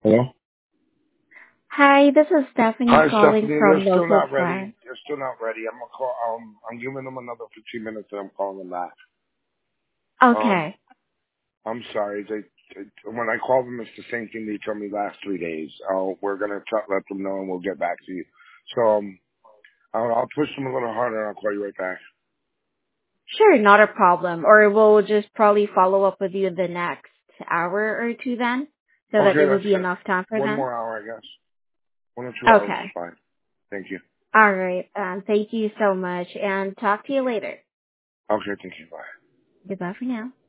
Hello? Hi, this is Stephanie Hi, calling Stephanie. from They're still Local not ready. Plan. They're still not ready. I'm gonna call. I'm giving them another 15 minutes, and I'm calling them back. Um, Okay. I'm sorry. When I call them, it's the same thing they told me last 3 days. We're gonna let them know, and we'll get back to you. So, I'll push them a little harder, and I'll call you right back. Sure, not a problem. Or we'll just probably follow up with you in the next hour or two then, so that Okay, there will that's be good. enough time for One them. more hour, I guess. 1 or 2 hours is Okay. fine. Thank you. All right. Thank you so much, and talk to you later. Okay, thank you. Bye. Goodbye for now.